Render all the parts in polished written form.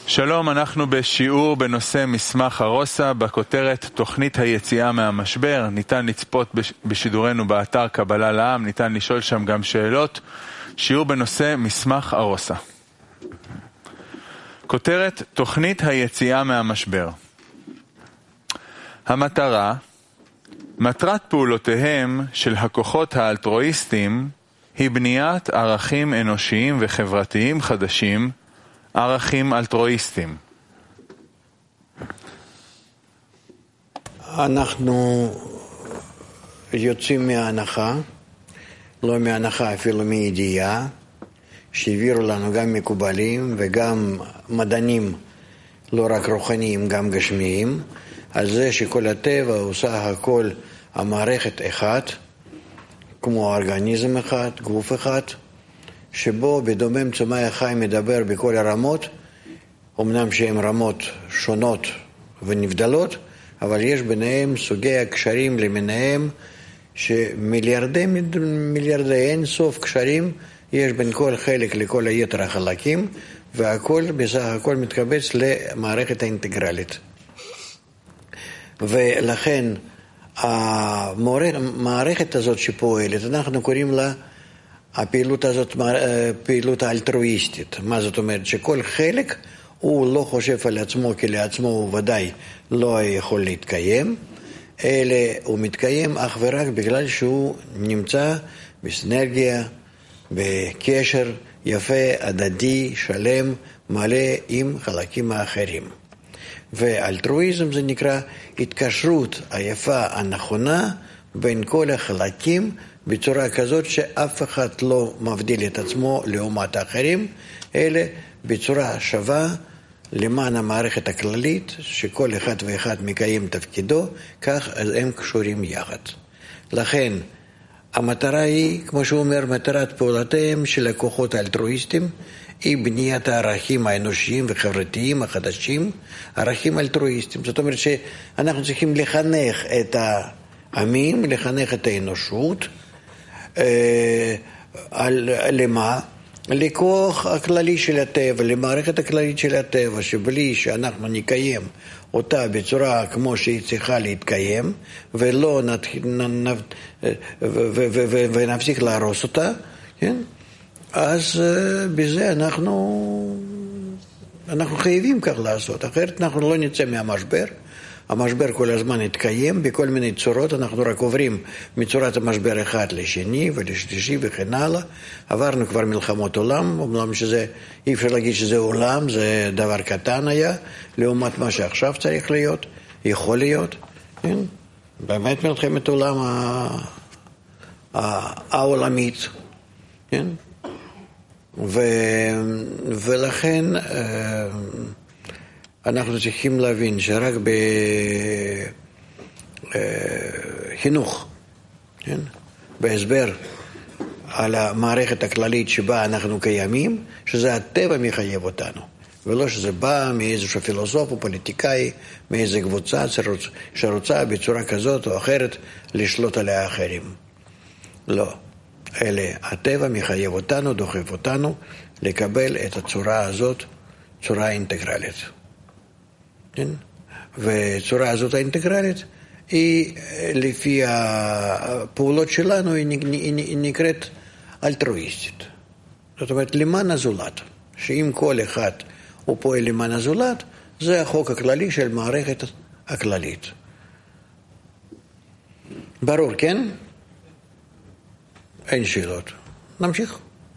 שלום, אנחנו בשיעור בנושא מסמך הרוסה בכותרת תוכנית היציאה מהמשבר. ניתן לצפות בשידורנו באתר קבלה לעם, ניתן לשאול שם גם שאלות. שיעור בנושא מסמך הרוסה. כותרת תוכנית היציאה מהמשבר. מטרת פעולותיהם של הכוחות האלטרואיסטים היא בניית ערכים אנושיים וחברתיים חדשים, ערכים אלטרואיסטיים. אנחנו יוצאים מההנחה, לא מההנחה אפילו מידיעה, שהעבירו לנו גם מקובלים וגם מדענים, לא רק רוחניים, גם גשמיים, על זה שכל הטבע עושה הכל המערכת אחת, כמו אורגניזם אחד, גוף אחד, שבו בדומם צומח חי מדבר בכל הרמות, אמנם שהן רמות שונות ונבדלות, אבל יש ביניהם סוגי הקשרים למיניהם, שמיליארדי אין סוף קשרים יש בין כל חלק לכל היתר החלקים, והכל בסך הכל מתקבץ למערכת האינטגרלית. ולכן המערכת הזאת שפועלת, אנחנו קוראים לה הפעילות הזאת, פעילות האלטרואיסטית. מה זאת אומרת? שכל חלק הוא לא חושב על עצמו כי לעצמו הוא ודאי לא יכול להתקיים, אלא הוא מתקיים אך ורק בגלל שהוא נמצא בסינרגיה, בקשר יפה, הדדי, שלם, מלא עם חלקים האחרים. ואלטרואיזם זה נקרא התקשרות היפה הנכונה בין כל החלקים בצורה כזאת שאף אחד לא מבדיל את עצמו לעומת האחרים, אלא בצורה שווה למען המערכת הכללית, שכל אחד ואחד מקיים תפקידו, כך הם קשורים יחד. לכן, המטרה היא, כמו שהוא אומר, מטרת פעולותיהם של הכוחות האלטרואיסטים, היא בניית הערכים האנושיים וחברתיים החדשים, ערכים אלטרואיסטיים. זאת אומרת שאנחנו צריכים לחנך את העמים, לחנך את האנושות, למה? לכוח הכללי של הטבע, למערכת הכללית של הטבע, שבלי שאנחנו נקיים אותה בצורה כמו שהיא צריכה להתקיים, ולא ונפסיק להרוס אותה, כן? אז בזה אנחנו חייבים כך לעשות, אחרת אנחנו לא נצא מהמשבר. המשבר כל הזמן התקיים בכל מיני צורות, אנחנו רק עוברים מצורת המשבר אחד לשני ולשלישי וכן הלאה. עברנו כבר מלחמות עולם, אומנם שזה, אי אפשר להגיד שזה עולם, זה דבר קטן היה, לעומת מה שעכשיו צריך להיות, יכול להיות. כן? באמת מלחמת עולם העולמית. כן? ולכן אנחנו צריכים להבין שרק בחינוך, כן? בהסבר על המערכת הכללית שבה אנחנו קיימים, שזה הטבע מחייב אותנו, ולא שזה בא מאיזשהו פילוסוף או פוליטיקאי, מאיזו קבוצה שרוצה בצורה כזאת או אחרת לשלוט על האחרים. לא. אלא הטבע מחייב אותנו, דוחף אותנו, לקבל את הצורה הזאת, צורה אינטגרלית. כן? וצורה הזאת האינטגרלית היא לפי הפעולות שלנו היא נקראת אלטרואיסטית. זאת אומרת למען הזולת, שאם כל אחד הוא פועל למען הזולת, זה החוק הכללי של מערכת הכללית. ברור, כן? אין שאלות. נמשיך.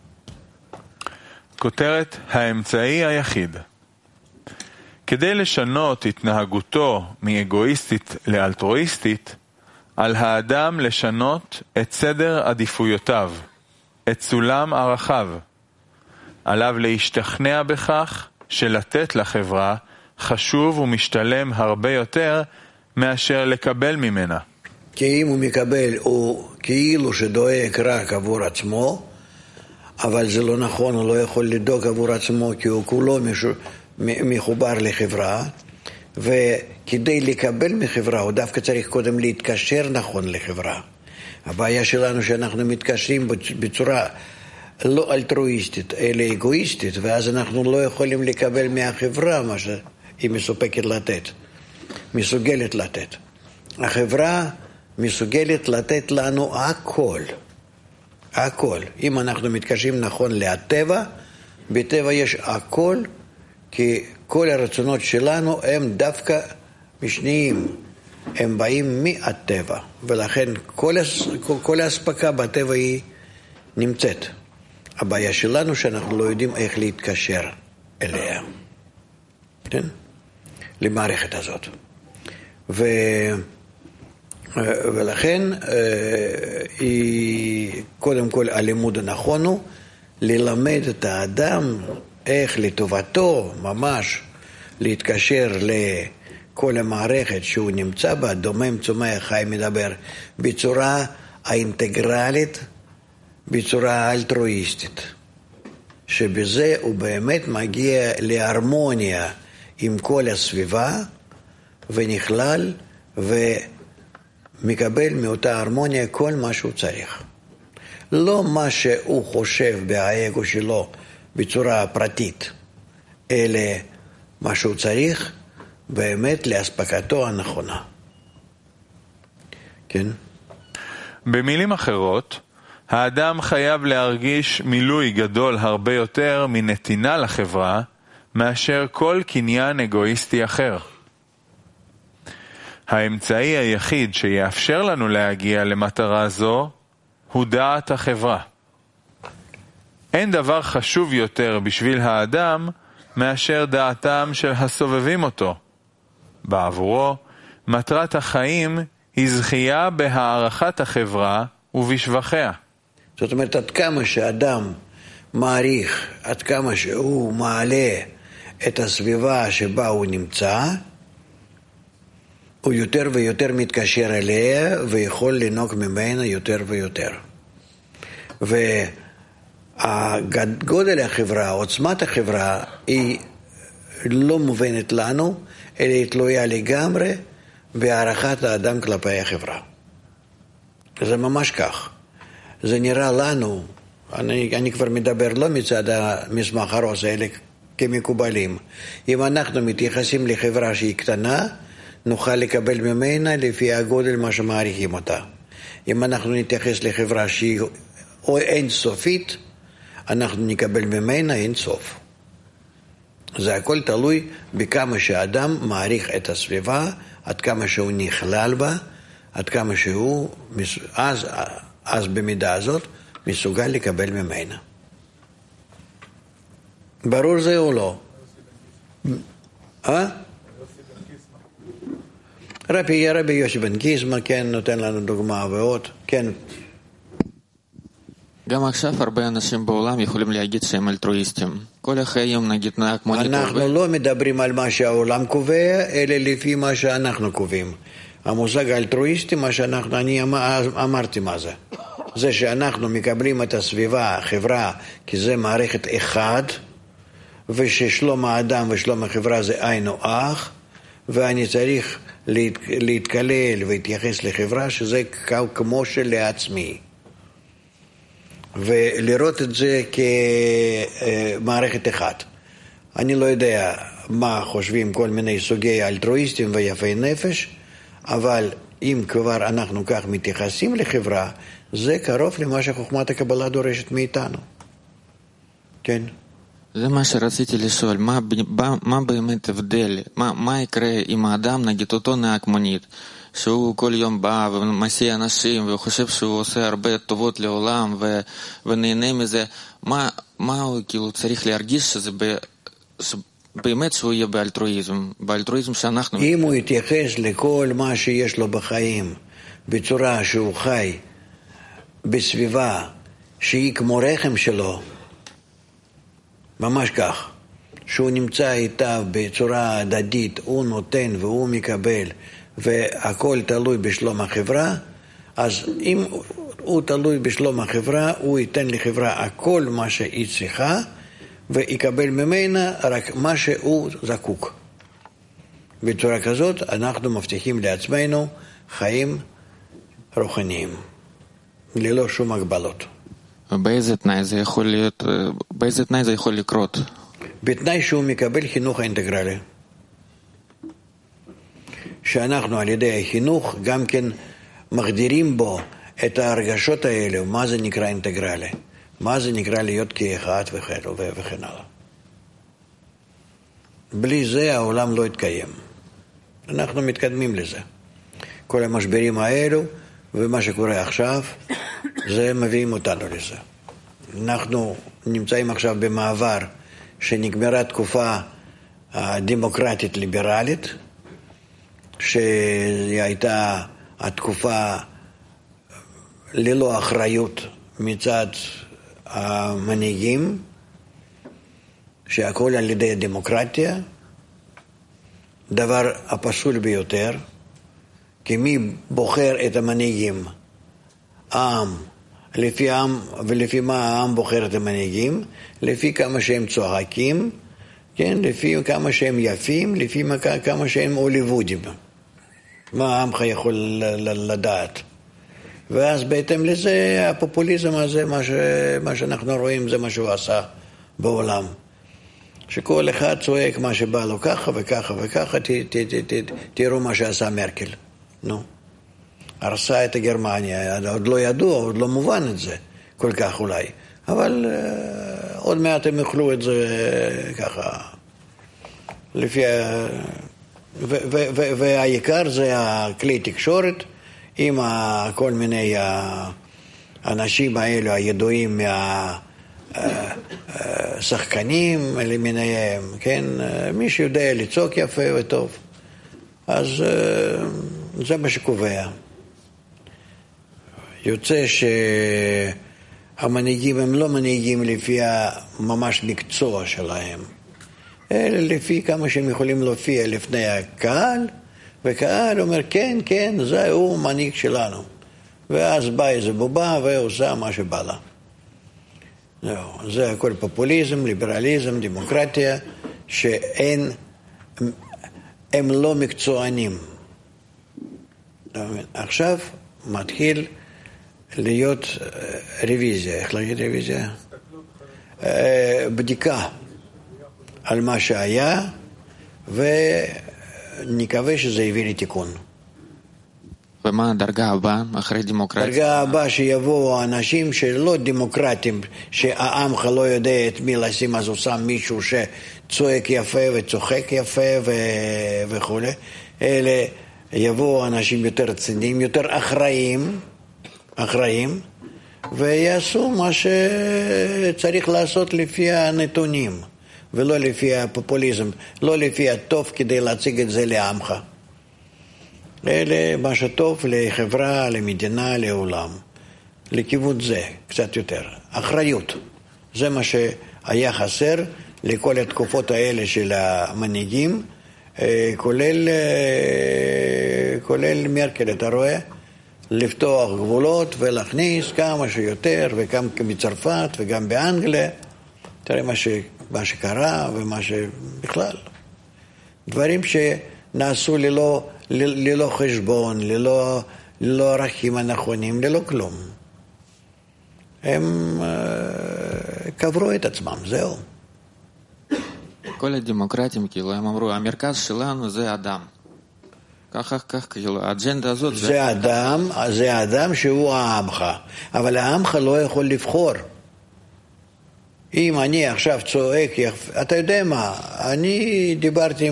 כותרת האמצעי היחיד. כדי לשנות התנהגותו מאגואיסטית לאלטרואיסטית, על האדם לשנות את סדר עדיפויותיו, את סולם ערכיו. עליו להשתכנע בכך שלתת לחברה חשוב ומשתלם הרבה יותר מאשר לקבל ממנה. כי אם הוא מקבל, הוא כאילו שדואג רק עבור עצמו, אבל זה לא נכון, הוא לא יכול לדאוג עבור עצמו, כי הוא כולו מחובר לחברה, וכדי לקבל מחברה, הוא דווקא צריך קודם להתקשר נכון לחברה. הבעיה שלנו שאנחנו מתקשרים בצורה לא אלטרואיסטית, אלא אגואיסטית, ואז אנחנו לא יכולים לקבל מהחברה מה שהיא מסופקת לתת, מסוגלת לתת. החברה מסוגלת לתת לנו הכל, הכל. אם אנחנו מתקשרים נכון לטבע, בטבע יש הכל, כי כל הרצונות שלנו הם דווקא משניים, הם באים מהטבע, ולכן כל ההספקה בטבע היא נמצאת. הבעיה שלנו שאנחנו לא יודעים איך להתקשר אליה, כן? למערכת הזאת. ולכן קודם כל הלימוד הנכון הוא ללמד את האדם איך לטובתו ממש להתקשר לכל המערכת שהוא נמצא בה, דומם צומח חי מדבר, בצורה האינטגרלית, בצורה האלטרואיסטית, שבזה הוא באמת מגיע להרמוניה עם כל הסביבה ונכלל ומקבל מאותה הרמוניה כל מה שהוא צריך. לא מה שהוא חושב באגו שלו בצורה פרטית, אלא מה שהוא צריך באמת להספקתו הנכונה. כן? במילים אחרות, האדם חייב להרגיש מילוי גדול הרבה יותר מנתינה לחברה, מאשר כל קניין אגואיסטי אחר. האמצעי היחיד שיאפשר לנו להגיע למטרה זו, הוא דעת החברה. אין דבר חשוב יותר בשביל האדם, מאשר דעתם של הסובבים אותו. בעבורו, מטרת החיים היא זכייה בהערכת החברה ובשבחיה. זאת אומרת, עד כמה שאדם מעריך, עד כמה שהוא מעלה את הסביבה שבה הוא נמצא, הוא יותר ויותר מתקשר אליה ויכול לנהוג ממנה יותר ויותר. והגודל החברה, עוצמת החברה, היא לא מובנת לנו, אלא היא תלויה לגמרי בהערכת האדם כלפי החברה. זה ממש כך. זה נראה לנו, אני כבר מדבר לא מצד המסמך הרוס, אלא כמקובלים. אם אנחנו מתייחסים לחברה שהיא קטנה, נוכל לקבל ממנה לפי הגודל מה שמעריכים אותה. אם אנחנו נתייחס לחברה שהיא או אין סופית, אנחנו נקבל ממנה אין סוף. זה הכל תלוי בכמה שהאדם מעריך את הסביבה, עד כמה שהוא נכלל בה, עד כמה שהוא, אז במידה הזאת, מסוגל לקבל ממנה. ברור זה או לא? רבי יוסי בן קיסמא, כן, נותן לנו דוגמה ועוד, כן. גם עכשיו הרבה אנשים בעולם יכולים להגיד שהם אלטרואיסטים. כל החיים נגיד נהג מונית. אנחנו לא מדברים על מה שהעולם קובע, אלא לפי מה שאנחנו קובעים. המושג האלטרואיסטי, אני אמרתי מה זה. זה שאנחנו מקבלים את הסביבה, החברה, כי זה מערכת אחד, וששלום האדם ושלום החברה זה עין או אח, ואני צריך להתקלל ולהתייחס לחברה שזה כמו שלעצמי. ולראות את זה כמערכת אחת. אני לא יודע מה חושבים כל מיני סוגי אלטרואיסטים ויפי נפש, אבל אם כבר אנחנו כך מתייחסים לחברה, זה קרוב למה שחוכמת הקבלה דורשת מאיתנו. כן? זה מה שרציתי לשאול, מה באמת הבדל? מה יקרה אם האדם, נגיד אותו נהג מונית, שהוא כל יום בא ומסיע אנשים והוא חושב שהוא עושה הרבה טובות לעולם ונהנה מזה, מה הוא כאילו צריך להרגיש שזה באמת שהוא יהיה באלטרואיזם שאנחנו... אם הוא יתייחס לכל מה שיש לו בחיים בצורה שהוא חי בסביבה שהיא כמו רחם שלו, ממש כך, שהוא נמצא איתה בצורה הדדית, הוא נותן והוא מקבל, והכל תלוי בשלום החברה, אז אם הוא תלוי בשלום החברה, הוא ייתן לחברה הכל מה שהיא צריכה, ויקבל ממנה רק מה שהוא זקוק. בצורה כזאת אנחנו מבטיחים לעצמנו חיים רוחניים, ללא שום הגבלות. באיזה תנאי זה יכול להיות, באיזה תנאי זה יכול לקרות? בתנאי שהוא מקבל חינוך האינטגרלי. שאנחנו על ידי החינוך גם כן מגדירים בו את ההרגשות האלה, מה זה נקרא אינטגרלי, מה זה נקרא להיות כאחד וכן הלאה. בלי זה העולם לא יתקיים. אנחנו מתקדמים לזה. כל המשברים האלו ומה שקורה עכשיו, זה מביאים אותנו לזה. אנחנו נמצאים עכשיו במעבר שנגמרה תקופה דמוקרטית ליברלית, שהיא הייתה התקופה ללא אחריות מצד המנהיגים, שהכל על ידי הדמוקרטיה, דבר הפסול ביותר, כי מי בוחר את המנהיגים? העם. לפי העם, ולפי מה העם בוחר את המנהיגים? לפי כמה שהם צועקים, כן? לפי כמה שהם יפים, לפי כמה שהם הוליוודים. מה העם יכול לדעת? ואז בהתאם לזה, הפופוליזם הזה, מה שאנחנו רואים, זה מה שהוא עשה בעולם. שכל אחד צועק מה שבא לו ככה וככה וככה, תראו מה שעשה מרקל. נו. הרסה את גרמניה, עוד לא ידוע, עוד לא מובן את זה, כל כך אולי. אבל עוד מעט הם יאכלו את זה ככה. לפי והעיקר זה הכלי תקשורת, עם כל מיני האנשים האלו הידועים מהשחקנים למיניהם, כן? מי שיודע לצעוק יפה וטוב. אז זה מה שקובע. יוצא שהמנהיגים הם לא מנהיגים לפי ממש מקצוע שלהם, אלא לפי כמה שהם יכולים להופיע לפני הקהל, וקהל אומר כן, כן, זהו מנהיג שלנו. ואז בא איזה בובה ועושה מה שבא לה. זה הכל פופוליזם, ליברליזם, דמוקרטיה, שאין, הם לא מקצוענים. עכשיו מתחיל להיות רוויזיה, איך להגיד רוויזיה? בדיקה על מה שהיה, ונקווה שזה יביא לתיקון. ומה הדרגה הבאה אחרי דמוקרטיה? הדרגה הבאה שיבואו אנשים שלא דמוקרטים, שהעמך לא יודע את מי לשים, אז הוא שם מישהו שצועק יפה וצוחק יפה וכו'. אלה יבואו אנשים יותר רציניים, יותר אחראים, ויעשו מה שצריך לעשות לפי הנתונים, ולא לפי הפופוליזם, לא לפי הטוב כדי להציג את זה לעמך. אלה מה שטוב לחברה, למדינה, לעולם. לכיוון זה, קצת יותר. אחריות. זה מה שהיה חסר לכל התקופות האלה של המנהיגים, כולל מרקל, אתה רואה? לפתוח גבולות ולהכניס כמה שיותר, וגם מצרפת וגם באנגליה. תראה מה שקרה ומה שבכלל. דברים שנעשו ללא חשבון, ללא ערכים הנכונים, ללא כלום. הם קברו את עצמם, זהו. כל הדמוקרטים, כאילו, הם אמרו, המרכז שלנו זה אדם. ככה, כאילו, האג'נדה הזאת... זה אדם שהוא העמך. אבל העמך לא יכול לבחור. אם אני עכשיו צועק, אתה יודע מה, אני דיברתי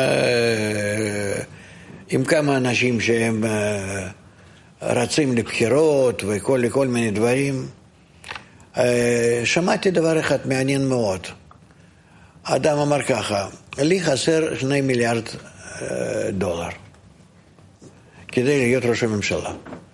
עם כמה אנשים שהם רצים לבחירות וכל מיני דברים. שמעתי דבר אחד מעניין מאוד. האדם אמר ככה, לי חסר 2 מיליארד דולר כדי להיות ראש הממשלה.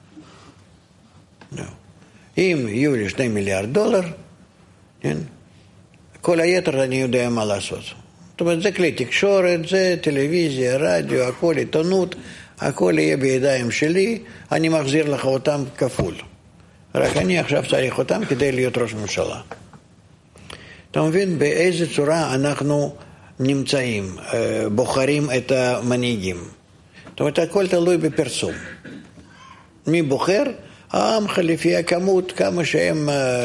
אם יהיו לי 2 מיליארד דולר, כן? כל היתר אני יודע מה לעשות. זאת אומרת, זה כלי תקשורת, זה טלוויזיה, רדיו, הכל עיתונות, הכל יהיה בידיים שלי, אני מחזיר לך אותם כפול. רק אני עכשיו צריך אותם כדי להיות ראש ממשלה. אתה מבין באיזה צורה אנחנו נמצאים, בוחרים את המנהיגים. זאת אומרת, הכל תלוי בפרסום. מי בוחר? העם לפי הכמות, כמה שהם...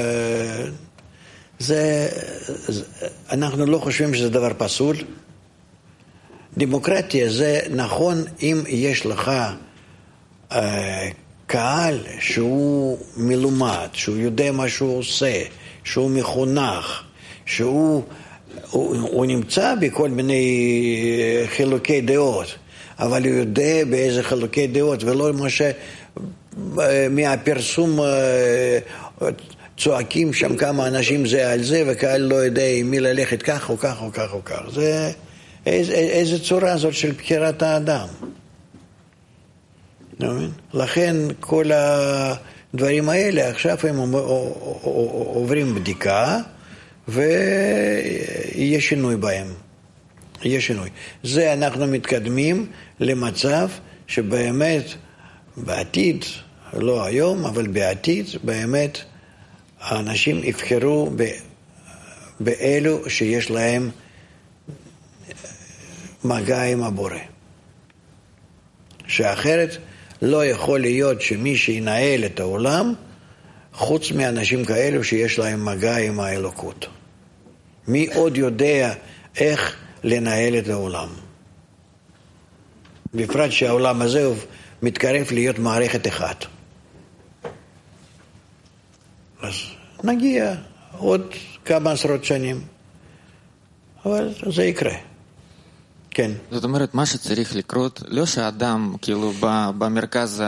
אנחנו לא חושבים שזה דבר פסול. דמוקרטיה זה נכון אם יש לך קהל שהוא מלומד, שהוא יודע מה שהוא עושה, שהוא מחונך, שהוא נמצא בכל מיני חילוקי דעות, אבל הוא יודע באיזה חילוקי דעות, ולא מה מהפרסום צועקים שם כמה אנשים זה על זה, וקהל לא יודע עם מי ללכת כך או כך או כך או כך. זה איזה צורה זאת של בחירת האדם. לכן כל הדברים האלה עכשיו הם עוברים בדיקה, ויהיה שינוי בהם. יהיה שינוי. זה אנחנו מתקדמים למצב שבאמת בעתיד, לא היום, אבל בעתיד, באמת האנשים יבחרו באלו שיש להם מגע עם הבורא. שאחרת לא יכול להיות שמי שינהל את העולם חוץ מאנשים כאלו שיש להם מגע עם האלוקות. מי עוד יודע איך לנהל את העולם? בפרט שהעולם הזה מתקרב להיות מערכת אחת. אז נגיע עוד כמה עשרות שנים, אבל זה יקרה. כן. זאת אומרת, מה שצריך לקרות, לא שהאדם כאילו במרכז,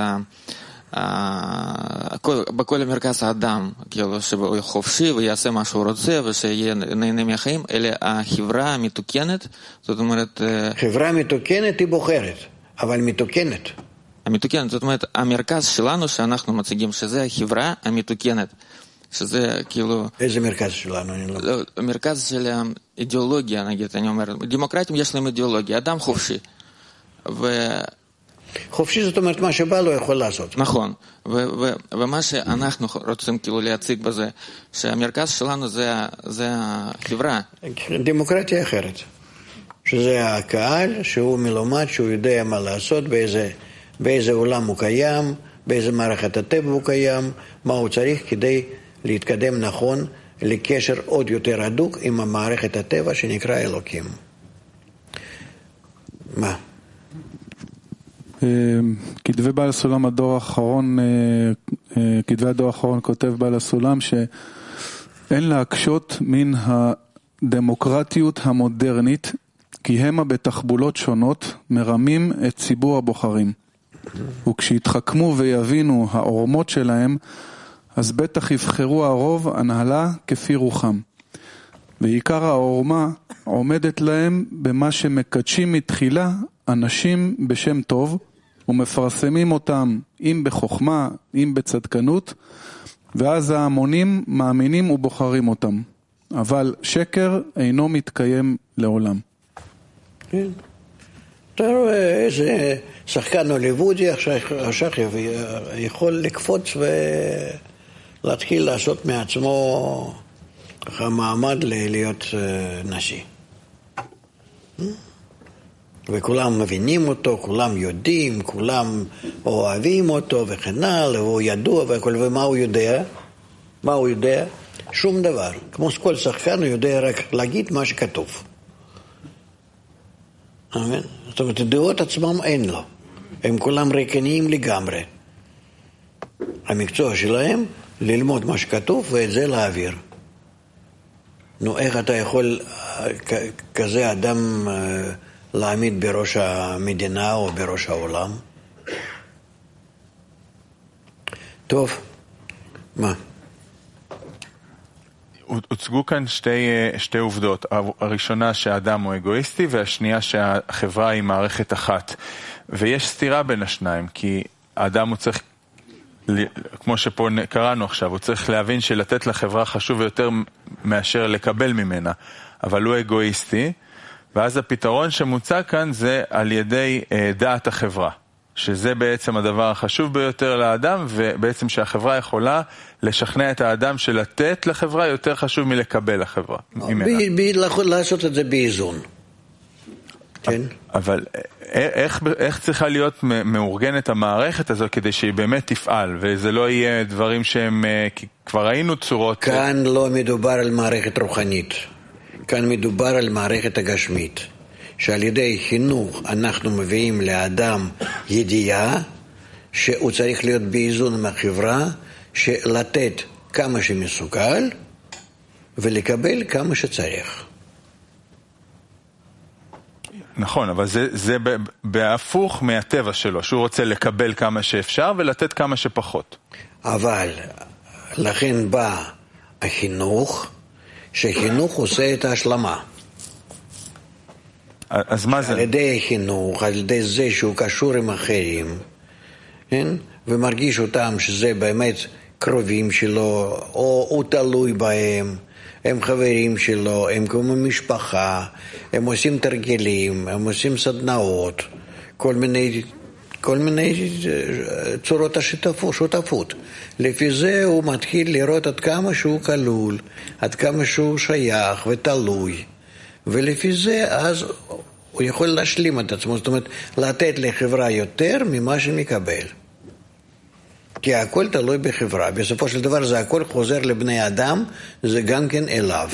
בכל המרכז האדם, כאילו שהוא חופשי ויעשה מה שהוא רוצה ושיהיה נהנה מהחיים, אלא החברה המתוקנת, זאת אומרת... חברה מתוקנת היא בוחרת, אבל מתוקנת. המתוקנת, זאת אומרת, המרכז שלנו שאנחנו מציגים, שזה החברה המתוקנת. שזה כאילו... איזה מרכז שלנו? לא, מרכז של אידיאולוגיה, נגיד, אני אומר. דמוקרטים יש להם אידיאולוגיה, אדם חופשי. חופשי זאת אומרת מה שבא לא יכול לעשות. נכון. ומה שאנחנו רוצים כאילו להציג בזה, שהמרכז שלנו זה החברה. דמוקרטיה אחרת. שזה הקהל, שהוא מלומד, שהוא יודע מה לעשות, באיזה עולם הוא קיים, באיזה מערכת הטבע הוא קיים, מה הוא צריך כדי להתקדם נכון לקשר עוד יותר הדוק עם המערכת הטבע שנקרא אלוקים. מה? כתבי בעל הסולם הדור האחרון, כתבי הדור האחרון כותב בעל הסולם שאין להקשות מן הדמוקרטיות המודרנית, כי המה בתחבולות שונות מרמים את ציבור הבוחרים. וכשיתחכמו ויבינו העורמות שלהם, אז בטח יבחרו הרוב הנהלה כפי רוחם. ועיקר העורמה עומדת להם במה שמקדשים מתחילה אנשים בשם טוב, ומפרסמים אותם אם בחוכמה, אם בצדקנות, ואז ההמונים מאמינים ובוחרים אותם. אבל שקר אינו מתקיים לעולם. אתה רואה איזה שחקן הוליוודי עכשיו יכול לקפוץ ולהתחיל לעשות מעצמו מעמד להיות נשי. וכולם מבינים אותו, כולם יודעים, כולם אוהבים אותו וכן הלאה, והוא ידוע והכל. ומה הוא יודע? מה הוא יודע? שום דבר. כמו כל שחקן הוא יודע רק להגיד מה שכתוב. אמן? זאת אומרת, דעות עצמם אין לו. הם כולם ריקניים לגמרי. המקצוע שלהם ללמוד מה שכתוב ואת זה להעביר. נו, איך אתה יכול כזה אדם להעמיד בראש המדינה או בראש העולם? טוב, מה? הוצגו כאן שתי עובדות. הראשונה שהאדם הוא אגואיסטי, והשנייה שהחברה היא מערכת אחת. ויש סתירה בין השניים, כי האדם הוא צריך, כמו שפה קראנו עכשיו, הוא צריך להבין שלתת לחברה חשוב יותר מאשר לקבל ממנה. אבל הוא אגואיסטי, ואז הפתרון שמוצע כאן זה על ידי דעת החברה. שזה בעצם הדבר החשוב ביותר לאדם, ובעצם שהחברה יכולה לשכנע את האדם שלתת לחברה יותר חשוב מלקבל לחברה. לעשות את זה באיזון. כן? אבל איך צריכה להיות מאורגנת המערכת הזו כדי שהיא באמת תפעל, וזה לא יהיה דברים שהם, כבר ראינו צורות... כאן לא מדובר על מערכת רוחנית, כאן מדובר על מערכת הגשמית, שעל ידי חינוך אנחנו מביאים לאדם ידיעה שהוא צריך להיות באיזון מהחברה, שלתת כמה שמסוגל ולקבל כמה שצריך. נכון, אבל זה בהפוך מהטבע שלו, שהוא רוצה לקבל כמה שאפשר ולתת כמה שפחות. אבל לכן בא החינוך, שחינוך עושה את ההשלמה. אז מה זה? על ידי החינוך, על ידי זה שהוא קשור עם אחרים, כן? ומרגיש אותם שזה באמת קרובים שלו, או הוא תלוי בהם, הם חברים שלו, הם כמו משפחה, הם עושים תרגילים, הם עושים סדנאות, כל מיני צורות השותפות. לפי זה הוא מתחיל לראות עד כמה שהוא כלול, עד כמה שהוא שייך ותלוי. ולפי זה אז הוא יכול להשלים את עצמו, זאת אומרת, לתת לחברה יותר ממה שמקבל. כי הכל תלוי בחברה. בסופו של דבר זה הכל חוזר לבני אדם, זה גם כן אליו.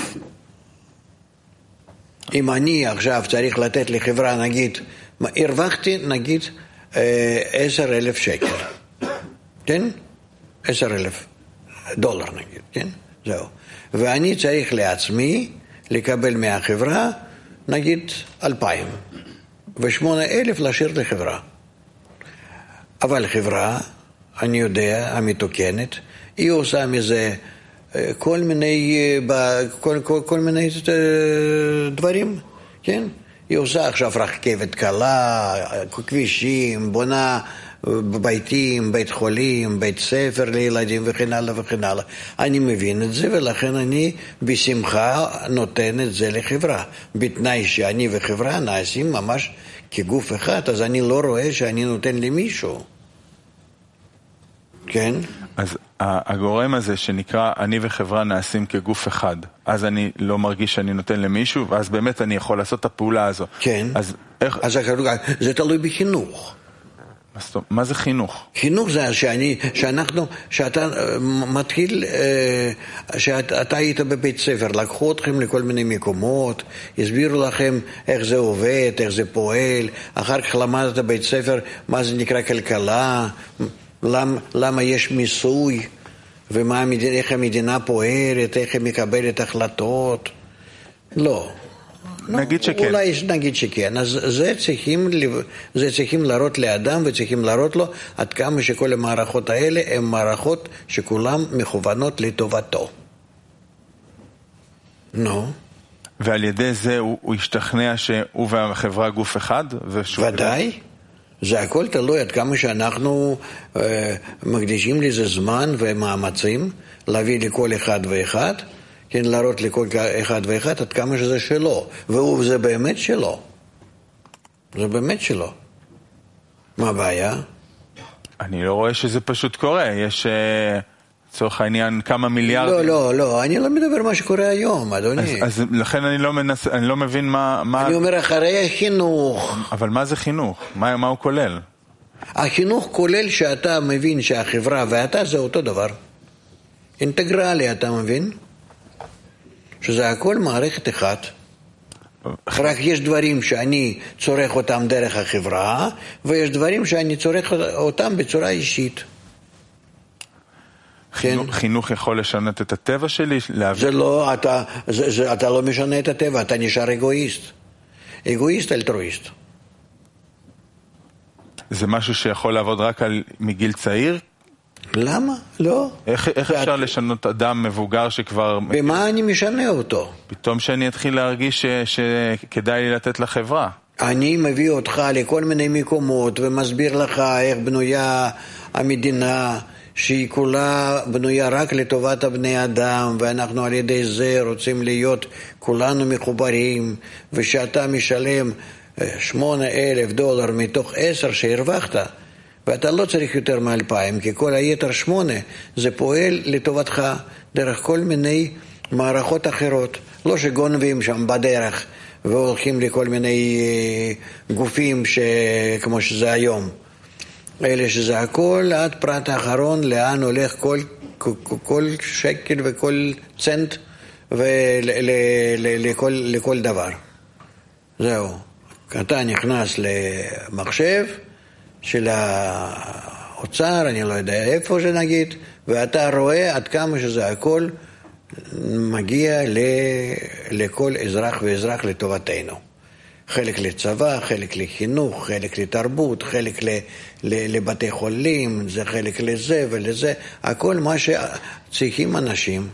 אם אני עכשיו צריך לתת לחברה, נגיד, הרווחתי נגיד 10,000 שקל, כן? 10,000 דולר נגיד, כן? זהו. ואני צריך לעצמי לקבל מהחברה, נגיד 2,000, ו8,000 להשאיר לחברה. אבל חברה, אני יודע, המתוקנת, היא עושה מזה כל מיני דברים, כן? היא עושה עכשיו רכבת קלה, כבישים, בונה ביתים, בית חולים, בית ספר לילדים וכן הלאה וכן הלאה. אני מבין את זה ולכן אני בשמחה נותן את זה לחברה. בתנאי שאני וחברה נעשים ממש כגוף אחד, אז אני לא רואה שאני נותן למישהו. כן? אז הגורם הזה שנקרא אני וחברה נעשים כגוף אחד, אז אני לא מרגיש שאני נותן למישהו, ואז באמת אני יכול לעשות את הפעולה הזו. כן. אז איך... אז זה תלוי בחינוך. מה זה חינוך? חינוך זה שאתה מתחיל, שאתה היית בבית ספר, לקחו אתכם לכל מיני מקומות, הסבירו לכם איך זה עובד, איך זה פועל, אחר כך למדת בבית ספר מה זה נקרא כלכלה, למה יש מיסוי, ואיך המדינה פועלת, איך היא מקבלת החלטות. לא. נגיד שכן. אולי נגיד שכן. אז זה צריכים להראות לאדם וצריכים להראות לו עד כמה שכל המערכות האלה הן מערכות שכולן מכוונות לטובתו. נו. ועל ידי זה הוא השתכנע שהוא והחברה גוף אחד? ודאי. זה הכל תלוי עד כמה שאנחנו מקדישים לזה זמן ומאמצים להביא לכל אחד ואחד, כן, להראות לכל אחד ואחד עד כמה שזה שלו, וזה באמת שלו. זה באמת שלו. מה הבעיה? אני לא רואה שזה פשוט קורה, יש צורך העניין כמה מיליארדים. לא, אני לא מדבר מה שקורה היום, אדוני. אז לכן אני לא מבין מה... אני אומר אחרי החינוך. אבל מה זה חינוך? מה הוא כולל? החינוך כולל שאתה מבין שהחברה ואתה זה אותו דבר. אינטגרלי, אתה מבין? שזה הכל מערכת אחת. רק יש דברים שאני צורך אותם דרך החברה, ויש דברים שאני צורך אותם בצורה אישית. חינוך יכול לשנות את הטבע שלי? זה לא, אתה לא משנה את הטבע, אתה נשאר אגואיסט. אגואיסט אלטרואיסט. זה משהו שיכול לעבוד רק מגיל צעיר? למה? לא. איך אפשר לשנות אדם מבוגר שכבר... במה אני משנה אותו? פתאום שאני אתחיל להרגיש שכדאי לי לתת לחברה. אני מביא אותך לכל מיני מקומות ומסביר לך איך בנויה המדינה, שהיא כולה בנויה רק לטובת הבני אדם, ואנחנו על ידי זה רוצים להיות כולנו מחוברים, ושאתה משלם $8,000 מתוך 10 שהרווחת, ואתה לא צריך יותר מ2,000, כי כל היתר 8 זה פועל לטובתך דרך כל מיני מערכות אחרות. לא שגונבים שם בדרך והולכים לכל מיני גופים כמו שזה היום. אלה שזה הכל עד פרט האחרון, לאן הולך כל שקל וכל צנט לכל דבר. זהו. אתה נכנס למחשב של האוצר, אני לא יודע איפה שנגיד, ואתה רואה עד כמה שזה הכל מגיע לכל אזרח ואזרח לטובתנו. חלק לצבא, חלק לחינוך, חלק לתרבות, חלק לבתי חולים, זה חלק לזה ולזה, הכל מה שצריכים אנשים.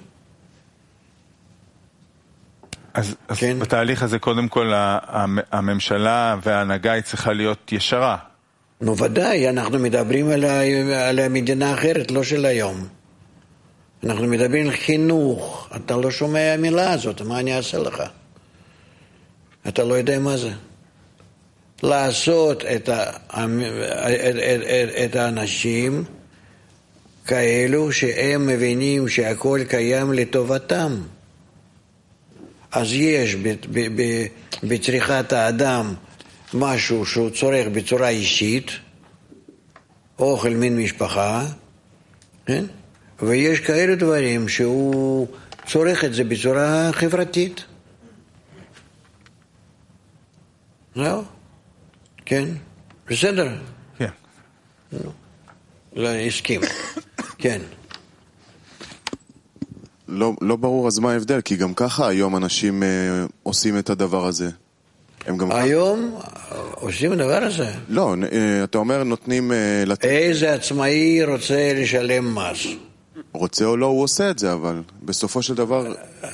אז כן? בתהליך הזה קודם כל הממשלה וההנהגה היא צריכה להיות ישרה. נו ודאי, אנחנו מדברים על המדינה אחרת, לא של היום. אנחנו מדברים על חינוך, אתה לא שומע המילה הזאת, מה אני אעשה לך? אתה לא יודע מה זה. לעשות את האנשים כאלו שהם מבינים שהכל קיים לטובתם. אז יש בצריכת האדם משהו שהוא צורך בצורה אישית, אוכל מן משפחה, כן? ויש כאלה דברים שהוא צורך את זה בצורה חברתית. זהו? כן? בסדר? כן. לא, הסכים. כן. לא ברור אז מה ההבדל, כי גם ככה היום אנשים עושים את הדבר הזה. היום עושים את הדבר הזה? לא, אתה אומר נותנים... איזה עצמאי רוצה לשלם מס? רוצה או לא, הוא עושה את זה, אבל בסופו של דבר...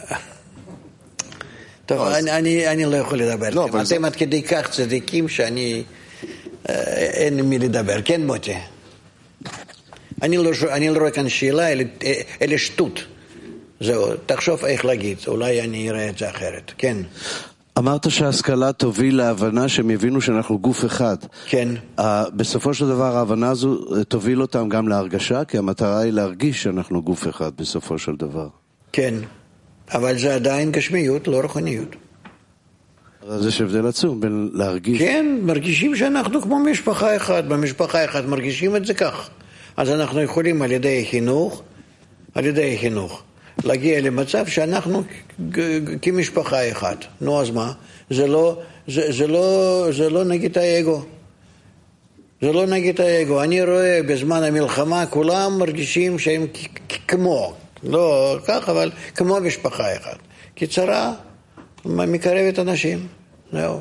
טוב, אני לא יכול לדבר. אתם עד כדי כך צדיקים שאני... אין מי לדבר. כן, מוטי? אני לא רואה כאן שאלה, אלא שטות. זהו, תחשוב איך להגיד, אולי אני אראה את זה אחרת. כן. אמרת שההשכלה תוביל להבנה שהם יבינו שאנחנו גוף אחד. כן. בסופו של דבר ההבנה הזו תוביל אותם גם להרגשה, כי המטרה היא להרגיש שאנחנו גוף אחד בסופו של דבר. כן, אבל זה עדיין גשמיות, לא רוחניות. אז יש הבדל עצום בין להרגיש... כן, מרגישים שאנחנו כמו משפחה אחת, במשפחה אחת מרגישים את זה כך. אז אנחנו יכולים על ידי חינוך, להגיע למצב שאנחנו כמשפחה אחת. נו, אז מה? זה לא נגיד האגו. זה לא נגיד האגו. אני רואה בזמן המלחמה כולם מרגישים שהם כמו, לא כך, אבל כמו משפחה אחת. כי צרה מקרבת אנשים. זהו.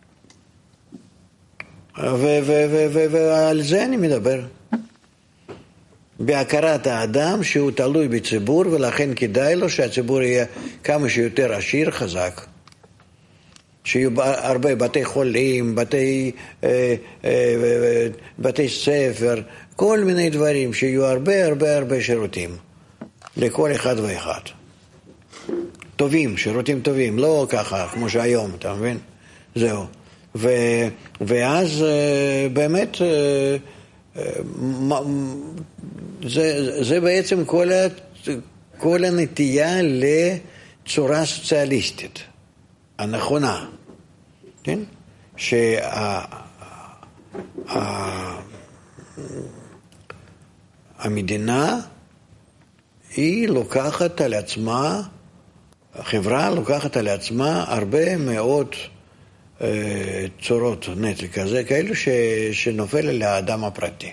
ועל זה אני מדבר. בהכרת האדם שהוא תלוי בציבור, ולכן כדאי לו שהציבור יהיה כמה שיותר עשיר, חזק. שיהיו הרבה בתי חולים, בתי ספר, כל מיני דברים, שיהיו הרבה שירותים לכל אחד ואחד. טובים, שירותים טובים, לא ככה כמו שהיום, אתה מבין? זהו. ואז באמת זה בעצם כל הנטייה לצורה סוציאליסטית הנכונה, כן? שהמדינה היא לוקחת על עצמה, החברה לוקחת על עצמה הרבה מאוד צורות נטל כזה, כאלו שנופל על האדם הפרטי.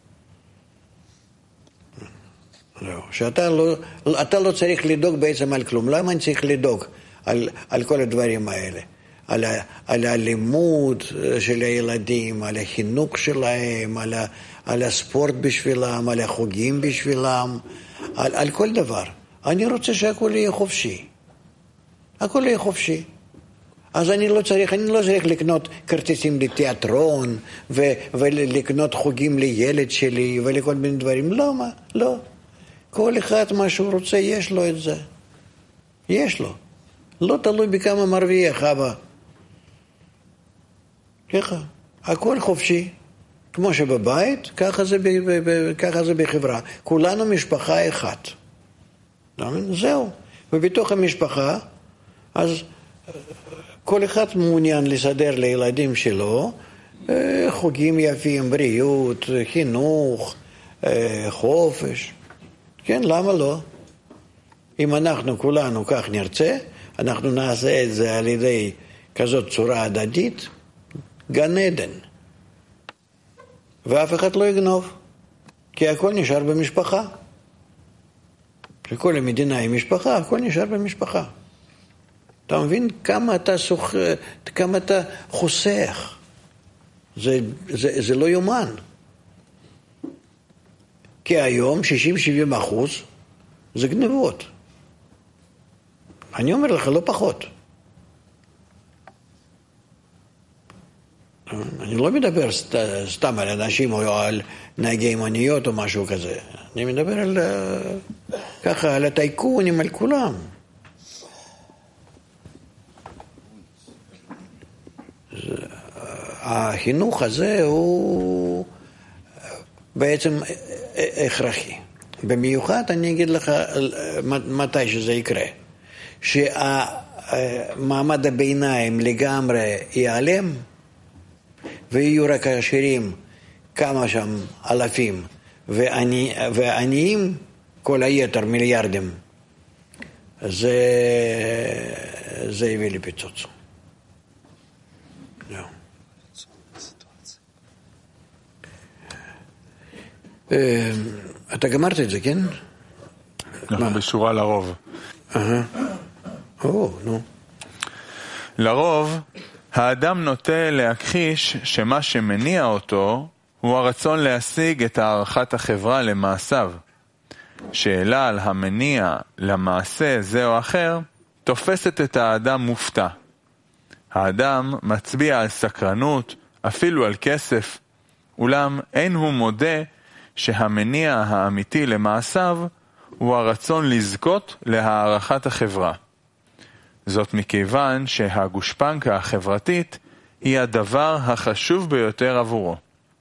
שאתה לא צריך לדאוג בעצם על כלום. למה אני צריך לדאוג על כל הדברים האלה? על הלימוד של הילדים, על החינוך שלהם, על הספורט בשבילם, על החוגים בשבילם, על כל דבר. אני רוצה שהכל יהיה חופשי. הכל יהיה חופשי. אז אני לא צריך לקנות כרטיסים לתיאטרון ולקנות חוגים לילד שלי ולכל מיני דברים. לא, מה? לא. כל אחד מה שהוא רוצה, יש לו את זה. יש לו. לא תלוי בכמה מרוויח, אבא. ככה. הכל חופשי. כמו שבבית, ככה זה בחברה. כולנו משפחה אחת. זהו. ובתוך המשפחה, אז כל אחד מעוניין לסדר לילדים שלו חוגים יפים, בריאות, חינוך, חופש. כן, למה לא? אם אנחנו כולנו כך נרצה, אנחנו נעשה את זה על ידי כזאת צורה הדדית, גן עדן. ואף אחד לא יגנוב, כי הכל נשאר במשפחה. שכל המדינה היא משפחה, הכל נשאר במשפחה. אתה מבין כמה אתה חוסך? זה לא יומן. כי היום 60-70% זה גנבות. אני אומר לך, לא פחות. אני לא מדבר סתם על אנשים או על נהגי מוניות או משהו כזה. אני מדבר על ככה, על הטייקונים, על כולם. החינוך הזה הוא בעצם הכרחי. במיוחד אני אגיד לך מתי שזה יקרה. שהמעמד הביניים לגמרי ייעלם, ויהיו רק עשירים כמה שם אלפים, ועניים כל היתר מיליארדים. זה הביא לי פיצוץ. אתה גמרת את זה, כן? אנחנו בשורה לרוב. נו. לרוב, האדם נוטה להכחיש שמה שמניע אותו הוא הרצון להשיג את הערכת החברה למעשיו. שאלה על המניע למעשה זה או אחר תופסת את האדם מופתע. האדם מצביע על סקרנות, אפילו על כסף, אולם אין הוא מודה שהמניע האמיתי למעשיו הוא הרצון לזכות להערכת החברה. זאת מכיוון שהגושפנקה החברתית היא הדבר החשוב ביותר עבורו.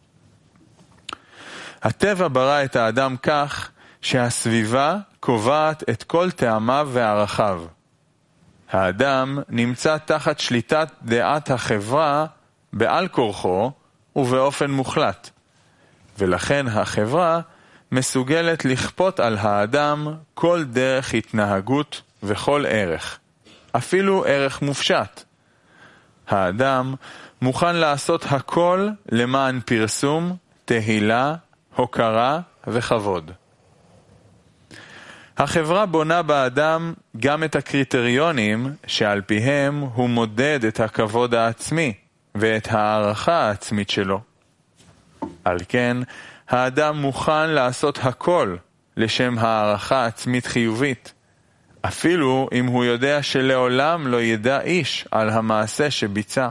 הטבע ברא את האדם כך שהסביבה קובעת את כל טעמיו וערכיו. האדם נמצא תחת שליטת דעת החברה בעל כורחו ובאופן מוחלט, ולכן החברה מסוגלת לכפות על האדם כל דרך התנהגות וכל ערך, אפילו ערך מופשט. האדם מוכן לעשות הכל למען פרסום, תהילה, הוקרה וכבוד. החברה בונה באדם גם את הקריטריונים שעל פיהם הוא מודד את הכבוד העצמי ואת הערכה העצמית שלו. על כן, האדם מוכן לעשות הכל לשם הערכה עצמית חיובית, אפילו אם הוא יודע שלעולם לא ידע איש על המעשה שביצע.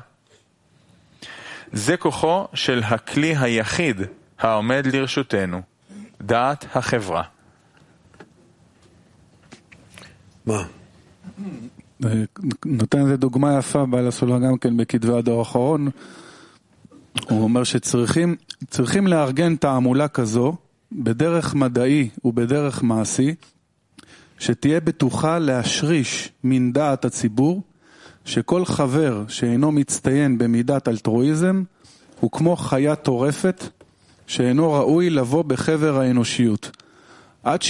זה כוחו של הכלי היחיד העומד לרשותנו, דעת החברה. מה? נותן איזה דוגמה יפה בעל הסולם גם כן בכתבי הדור האחרון. הוא אומר שצריכים לארגן תעמולה כזו בדרך מדעי ובדרך מעשי, שתהיה בטוחה להשריש מן דעת הציבור שכל חבר שאינו מצטיין במידת אלטרואיזם הוא כמו חיה טורפת שאינו ראוי לבוא בחבר האנושיות, עד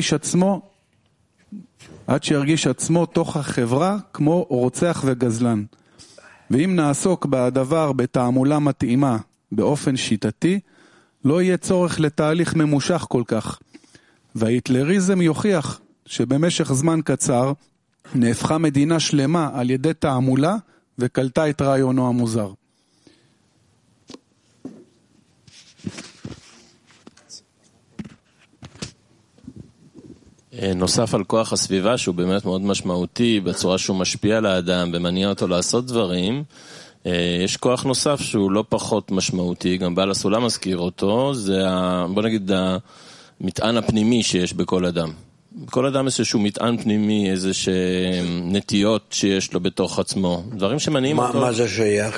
שירגיש עצמו תוך החברה כמו רוצח וגזלן. ואם נעסוק בדבר בתעמולה מתאימה באופן שיטתי, לא יהיה צורך לתהליך ממושך כל כך. וההיטלריזם יוכיח שבמשך זמן קצר נהפכה מדינה שלמה על ידי תעמולה וקלטה את רעיונו המוזר. נוסף על כוח הסביבה שהוא באמת מאוד משמעותי בצורה שהוא משפיע על האדם ומניע אותו לעשות דברים, יש כוח נוסף שהוא לא פחות משמעותי, גם בעל הסולם מזכיר אותו, זה בוא נגיד המטען הפנימי שיש בכל אדם. בכל אדם יש איזשהו מטען פנימי, איזשהו נטיות שיש לו בתוך עצמו, דברים שמניעים אותו. מה זה שייך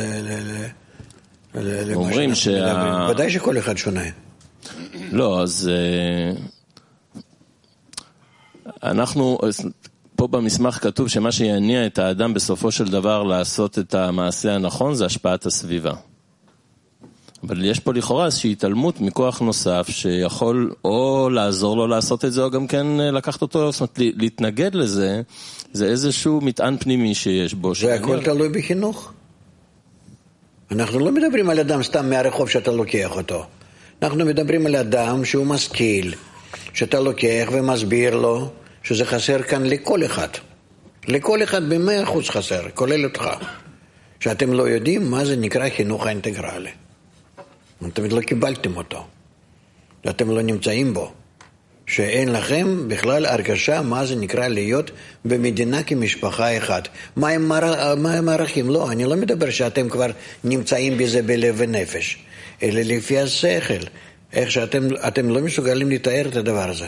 אומרים ודאי שכל אחד שונה. לא, אז אנחנו פה במסמך כתוב שמה שיניע את האדם בסופו של דבר לעשות את המעשה הנכון זה השפעת הסביבה. אבל יש פה לכאורה איזושהי התעלמות מכוח נוסף שיכול או לעזור לו לעשות את זה או גם כן לקחת אותו, זאת אומרת להתנגד לזה, זה איזשהו מטען פנימי שיש בו. זה הכל תלוי בחינוך. אנחנו לא מדברים על אדם סתם מהרחוב שאתה לוקח אותו. אנחנו מדברים על אדם שהוא משכיל, שאתה לוקח ומסביר לו שזה חסר כאן לכל אחד. לכל אחד ב100% חסר, כולל אותך. שאתם לא יודעים מה זה נקרא חינוך האינטגרלי. אתם לא קיבלתם אותו. אתם לא נמצאים בו. שאין לכם בכלל הרגשה מה זה נקרא להיות במדינה כמשפחה אחת. מה הם הערכים? לא, אני לא מדבר שאתם כבר נמצאים בזה בלב ונפש, אלא לפי השכל. איך שאתם לא מסוגלים לתאר את הדבר הזה.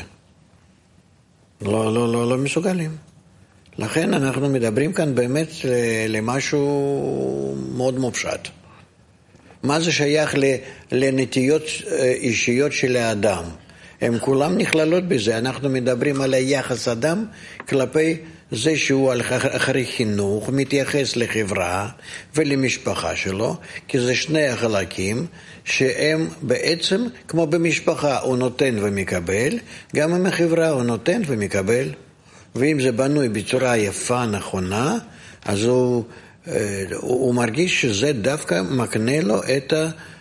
לא מסוגלים. לכן אנחנו מדברים כאן באמת למשהו מאוד מופשט. מה זה שייך לנטיות אישיות של האדם? הם כולם נכללות בזה. אנחנו מדברים על היחס אדם כלפי זה שהוא אחרי חינוך מתייחס לחברה ולמשפחה שלו, כי זה שני החלקים שהם בעצם כמו במשפחה, הוא נותן ומקבל, גם עם החברה הוא נותן ומקבל, ואם זה בנוי בצורה יפה, נכונה, אז הוא מרגיש שזה דווקא מקנה לו את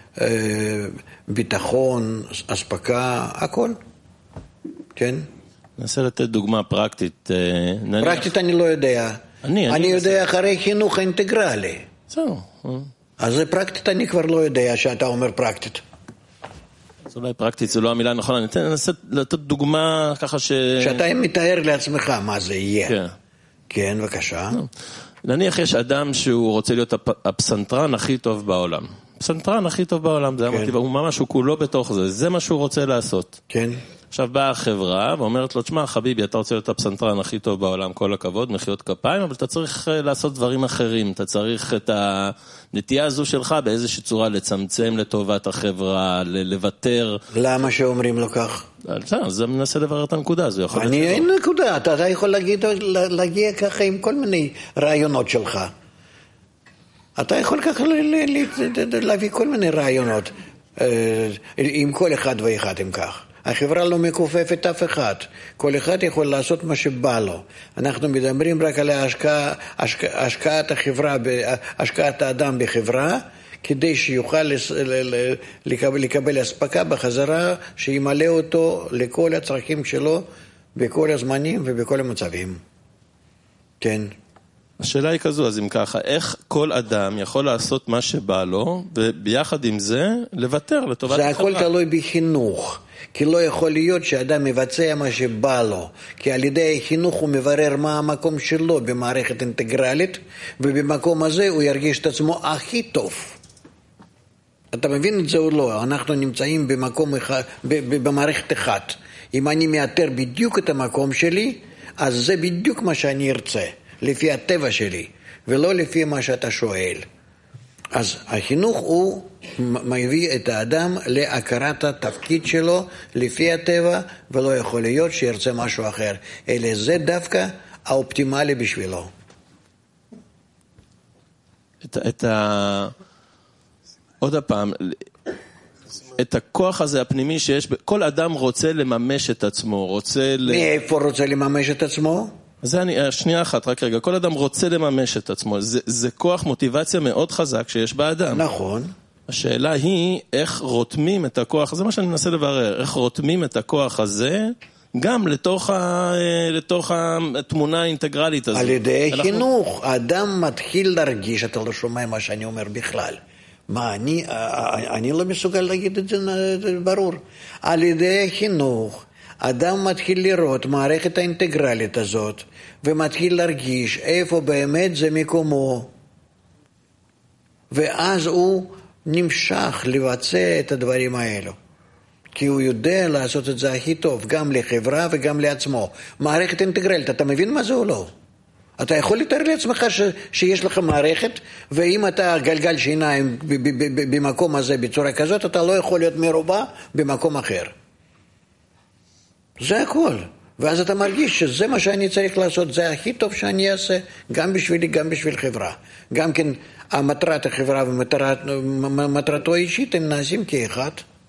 הביטחון, הספקה, הכל. כן? ננסה לתת דוגמה פרקטית. פרקטית אני לא יודע. אני יודע אחרי חינוך אינטגרלי. זהו. אז זה פרקטית אני כבר לא יודע שאתה אומר פרקטית. אז אולי פרקטית זה לא המילה הנכונה. אני אנסה לתת דוגמה ככה שאתה מתאר לעצמך מה זה יהיה. כן. כן, בבקשה. נניח יש אדם שהוא רוצה להיות הפסנתרן הכי טוב בעולם. הפסנתרן הכי טוב בעולם, זה המוטיב, הוא ממש, הוא כולו בתוך זה, זה מה שהוא רוצה לעשות. כן. עכשיו באה החברה ואומרת לו, תשמע חביבי, אתה רוצה להיות הפסנתרן הכי טוב בעולם, כל הכבוד, מחיאות כפיים, אבל אתה צריך לעשות דברים אחרים, אתה צריך את הנטייה הזו שלך באיזושהי צורה לצמצם לטובת החברה, לוותר. למה שאומרים לו כך? זה מנסה לברר את הנקודה, זה יכול להיות. אין נקודה, אתה יכול להגיע ככה עם כל מיני רעיונות שלך. אתה יכול ככה להביא כל מיני רעיונות, עם כל אחד ואחד עם כך. החברה לא מכופפת אף אחד, כל אחד יכול לעשות מה שבא לו. אנחנו מדברים רק על השקעת החברה, השקעת האדם בחברה, כדי שיוכל לקבל הספקה בחזרה, שימלא אותו לכל הצרכים שלו, בכל הזמנים ובכל המצבים. כן. השאלה היא כזו, אז אם ככה, איך כל אדם יכול לעשות מה שבא לו, וביחד עם זה, לוותר לטובת החברה? זה הכל תלוי בחינוך, כי לא יכול להיות שאדם מבצע מה שבא לו, כי על ידי החינוך הוא מברר מה המקום שלו במערכת אינטגרלית, ובמקום הזה הוא ירגיש את עצמו הכי טוב. אתה מבין את זה או לא? אנחנו נמצאים במקום אחד, במערכת אחת. אם אני מאתר בדיוק את המקום שלי, אז זה בדיוק מה שאני ארצה. לפי הטבע שלי, ולא לפי מה שאתה שואל. אז החינוך הוא מביא את האדם להכרת התפקיד שלו לפי הטבע, ולא יכול להיות שירצה משהו אחר. אלא זה דווקא האופטימלי בשבילו. עוד הפעם, את הכוח הזה הפנימי שיש, כל אדם רוצה לממש את עצמו, מאיפה רוצה לממש את עצמו? זה שנייה אחת, רק רגע, כל אדם רוצה לממש את עצמו, זה כוח מוטיבציה מאוד חזק שיש באדם. נכון. השאלה היא איך רותמים את הכוח, זה מה שאני מנסה לברר, איך רותמים את הכוח הזה גם לתוך התמונה האינטגרלית הזאת. על ידי חינוך, האדם מתחיל להרגיש, אתה לא שומע מה שאני אומר בכלל. מה, אני לא מסוגל להגיד את זה ברור. על ידי חינוך, אדם מתחיל לראות מערכת האינטגרלית הזאת, ומתחיל להרגיש איפה באמת זה מקומו. ואז הוא נמשך לבצע את הדברים האלו. כי הוא יודע לעשות את זה הכי טוב, גם לחברה וגם לעצמו. מערכת אינטגרלית, אתה מבין מה זה או לא? אתה יכול לתאר לעצמך שיש לך מערכת, ואם אתה גלגל שיניים במקום הזה בצורה כזאת, אתה לא יכול להיות מרובע במקום אחר. זה הכל. ואז אתה מרגיש שזה מה שאני צריך לעשות, זה הכי טוב שאני אעשה, גם בשבילי, גם בשביל חברה. גם כן, המטרת החברה ומטרתו האישית, הם נעשים כאחד.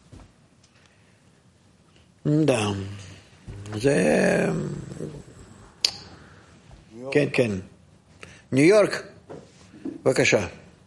זה... כן, כן. ניו יורק, בבקשה.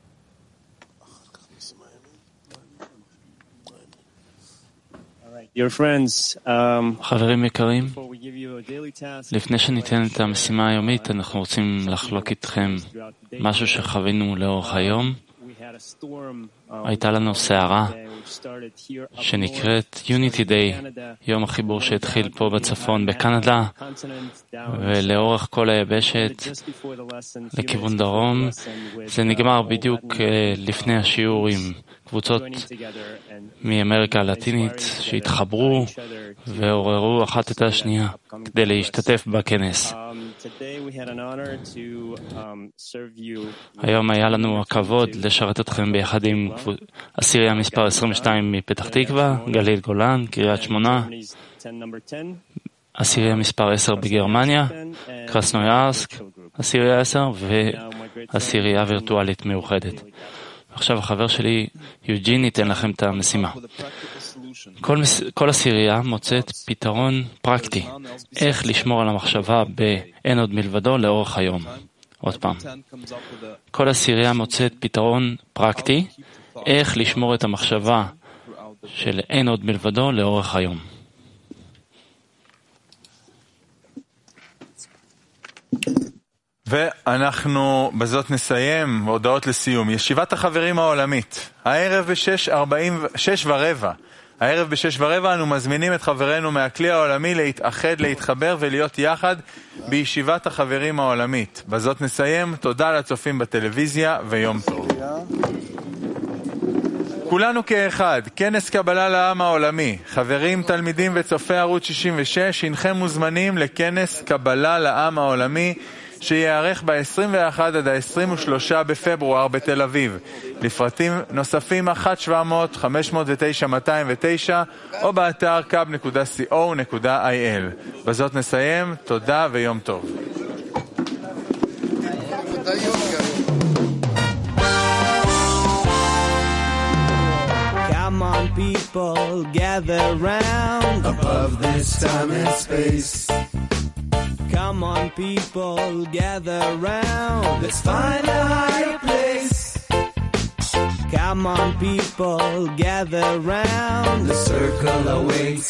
חברים יקרים, לפני שניתן את המשימה היומית, אנחנו רוצים לחלוק איתכם משהו שחווינו לאורך היום. הייתה לנו סערה שנקראת Unity Day, יום החיבור שהתחיל פה בצפון בקנדה, ולאורך כל היבשת לכיוון דרום. זה נגמר בדיוק לפני השיעור עם קבוצות מאמריקה הלטינית שהתחברו ועוררו אחת את השנייה כדי להשתתף בכנס. היום היה לנו הכבוד לשרת אתכם ביחד עם הסירייה מספר 22 מפתח תקווה, גליל גולן, קריית שמונה, הסירייה מספר 10 בגרמניה, קרסנויארסק, הסירייה 10 והסירייה וירטואלית מאוחדת. עכשיו החבר שלי יוג'ין ייתן לכם את המשימה. כל הסירייה מוצאת פתרון פרקטי, איך לשמור על המחשבה באין עוד מלבדו לאורך היום. עוד פעם. כל הסירייה מוצאת פתרון פרקטי, איך לשמור את המחשבה של אין עוד מלבדו לאורך היום. ואנחנו בזאת נסיים, הודעות לסיום. ישיבת החברים העולמית, הערב ב-6:15. הערב ב-6:15 אנו מזמינים את חברינו מהכלי העולמי להתאחד, להתחבר ולהיות יחד בישיבת החברים העולמית. בזאת נסיים, תודה לצופים בטלוויזיה ויום טוב. כולנו כאחד, כנס קבלה לעם העולמי. חברים, תלמידים וצופי ערוץ 66, הנכם מוזמנים לכנס קבלה לעם העולמי שיערך ב-21 עד ה-23 בפברואר בתל אביב. לפרטים נוספים 1-700-509-209 או באתר kab.co.il. בזאת נסיים, תודה ויום טוב. Come on people, gather round above this time and space. Come on people, gather round, let's find a higher place. Come on people, gather round, the circle awaits.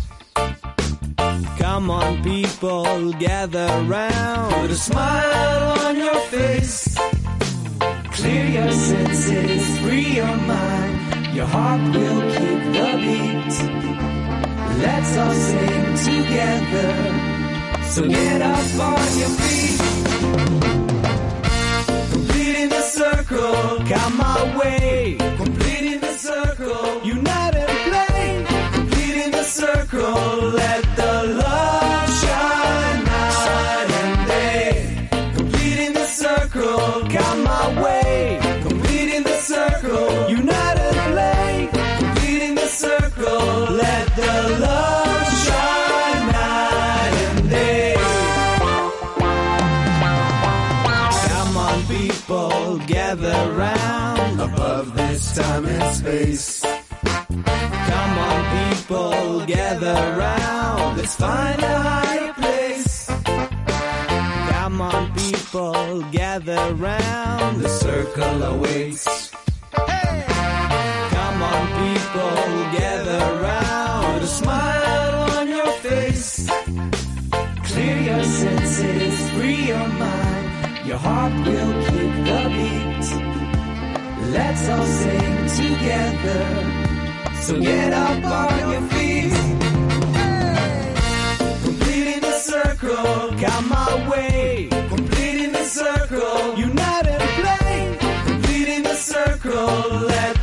Come on people, gather round, put a smile on your face. Clear your senses, free your mind, your heart will keep the beat. Let's all sing together, so get up on your feet. Completing the circle, come my way. Completing the circle, unite and play. Completing the circle, let the love shine night and day. Completing the circle, come my way. Completing the circle, unite and play. Completing the circle, let the love shine night and day. People gather round above this time and space. Come on people, gather round, let's find a higher place. Come on people, gather round, the circle awaits. Hey! Come on people, gather round, put a smile on your face. Clear your senses, free your mind, your heart will keep the beat. Let's all sing together, so get up on your feet. Hey! Completing the circle, come my way. Completing the circle, unite and play. Completing the circle, let